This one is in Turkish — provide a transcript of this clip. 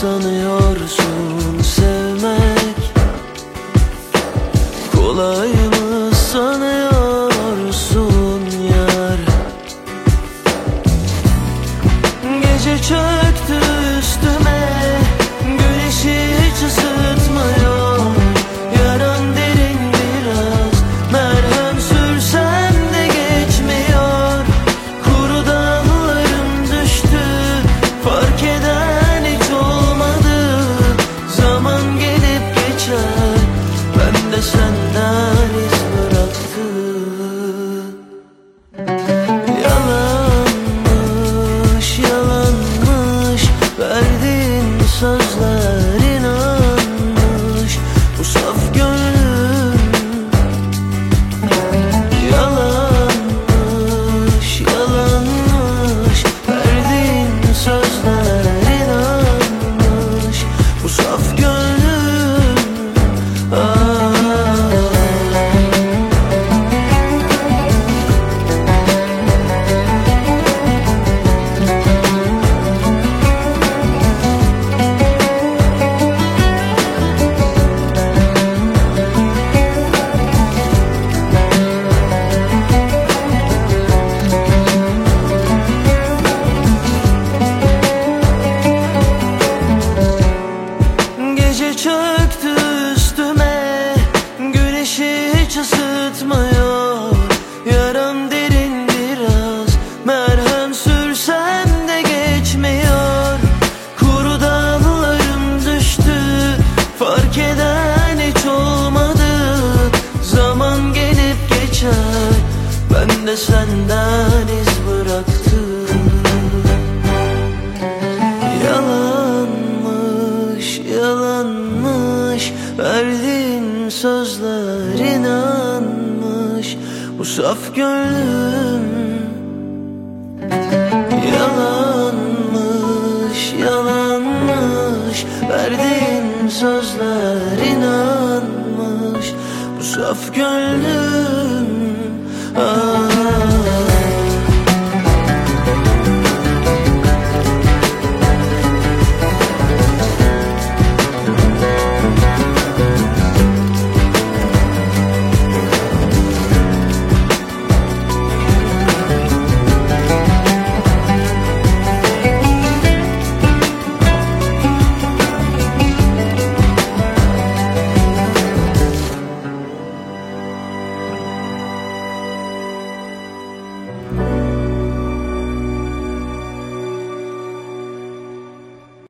sanıyorsun sevmek? Kolay mı sanıyorsun yar? Gece çöktü üstüme, güneşi hiç ısıtmıyor. Yaram derin biraz, merhem sürsem de geçmiyor. Kuru dallarım düştü, fark eden hiç olmadı. Zaman gelip geçer, ben de senden iz bıraktım. Yalanmış, yalanmış, verdiğin sözler inanmış bu saf gönlüm. Yalanmış, yalanmış, verdiğin sözler inanmış bu saf gönlüm. Gece çöktü üstüme, güneşi hiç ısıtmıyor. Yaram derin biraz, merhem sürsem de geçmiyor. Kuru dallarım düştü, fark eden hiç olmadı. Zaman gelip geçer, ben de senden iz bıraktım. Yalanmış, yalanmış, verdiğin sözler inanmış bu saf gönlüm. Yalanmış, yalanmış, verdiğin sözler inanmış bu saf gönlüm.